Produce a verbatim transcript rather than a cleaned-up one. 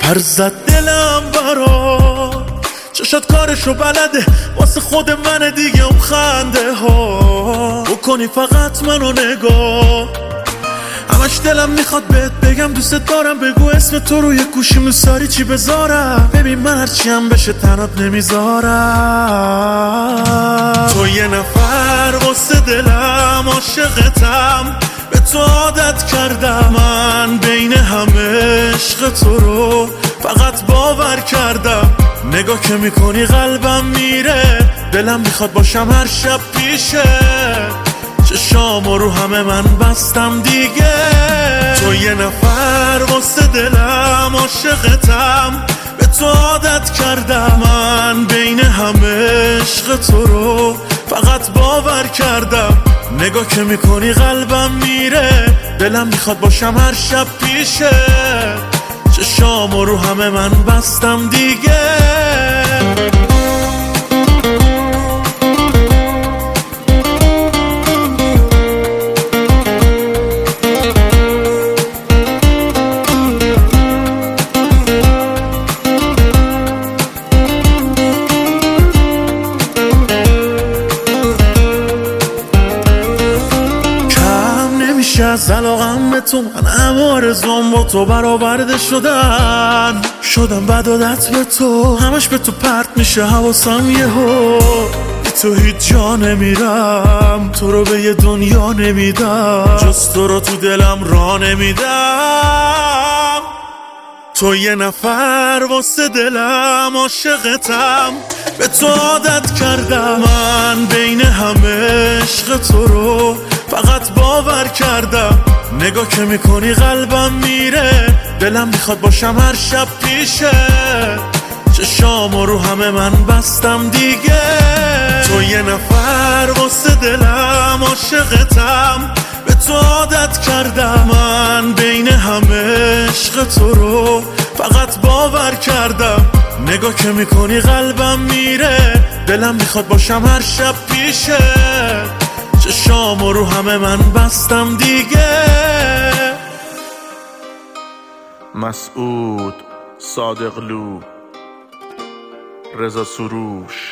پر زد دلم برا چشات کارشو بلده واسه خود من دیگه اون خنده ها بکنی فقط منو نگاه همش دلم میخواد بهت بگم دوست دارم بگو اسم تو روی گوشی مساری چی بذارم ببین من هرچی هم بشه تنات نمیذارم تو یه نفر واسه دلم عاشقتم به تو عادت کردم من بین همه عشق تو رو فقط باور کردم نگاه که میکنی قلبم میره دلم میخواد باشم هر شب پیشه چشامو رو همه من بستم دیگه تو یه نفر واسه دلم عاشقتم به تو عادت کردم من بین همه عشق تو رو فقط باور کردم نگاه که میکنی قلبم میره دلم میخواد باشم هر شب پیشه چشامو رو همه من بستم دیگه از علاقم به تو من همه آرزوام با تو برآورده شدن شدم بد عادت به تو همش به تو پرت میشه حواسم یهو بی تو هیچ جا نمیرم تو رو به یه دنیا نمیدم جز تو رو تو دلم را نمیدم تو یه نفر واسه دلم عاشقتم به تو عادت کردم من بین همه عشق تو رو فقط باور کردم نگاه که میکنی قلبم میره دلم میخواد باشم هر شب پیشه چشامو رو همه من بستم دیگه تو یه نفر واسه دلم عاشقتم به تو عادت کردم من بین همه عشق تو رو فقط باور کردم نگاه که میکنی قلبم میره دلم میخواد باشم هر شب پیشه چشامو رو همه من بستم دیگه مسعود صادقلو رضا سروش